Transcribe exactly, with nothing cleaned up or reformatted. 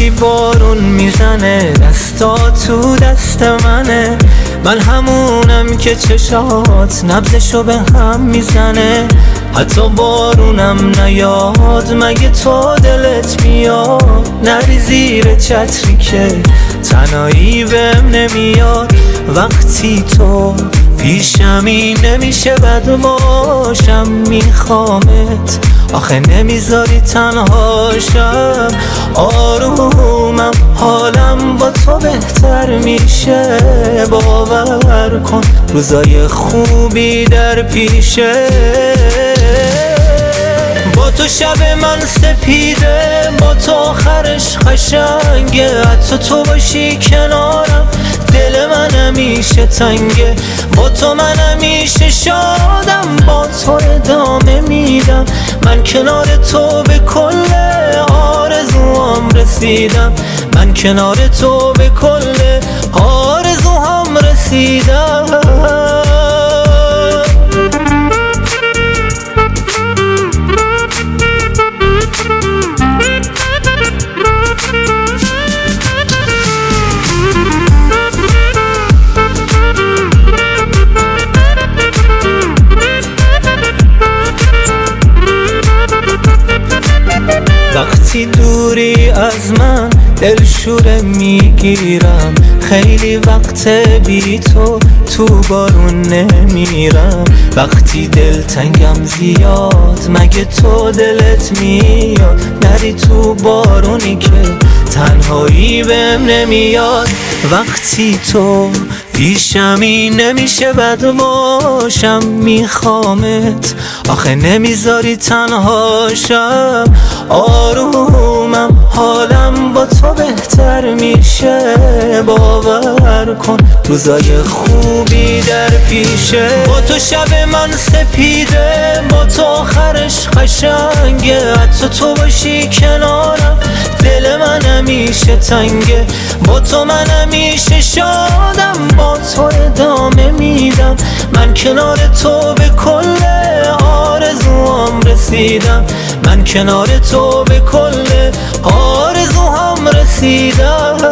وقتی بارون میزنه دستا تو دست منه، من همونم که چشات نبضشو به هم میزنه. حتی بارونم نیاد مگه تو دلت میاد، نری زیر چتری که تنهایی بهم نمیاد. وقتی تو پیشمی نمیشه بد باشم، میخوامت آخه نمیذاری تنهاشم. آرومم حالم با تو بهتر میشه، باور کن روزای خوبی در پیشه. با تو شب من سپیده، با تو آخرش قشنگه. حتی تو باشی کنارم دل من همیشه تنگه. با تو من همیشه شادم، با تو ادامه میدم. من کنار تو به کل آرزوام رسیدم، من کنار تو به کل آرزوام رسیدم. وقتی دوری از من دلشوره میگیرم، خیلی وقت بی تو تو بارون نمیرم. وقتی دلتنگم زیاد مگه تو دلت میاد، نری تو بارونی که تنهایی بهم نمیاد. وقتی تو پیشمی نمیشه بد باشم، میخوامت آخه نمیذاری تنهاشم. آرومم حالم با تو بهتر میشه، باور کن روزای خوبی در پیشه. با تو شب من سپیده، با تو آخرش قشنگه. حتی تو باشی کنارم دل من همیشه تنگه. با تو من همیشه شادم، با تو ادامه میدم. من کنار تو به کل آرزوام رسیدم، من کنار تو به کل آرزوام رسیدم.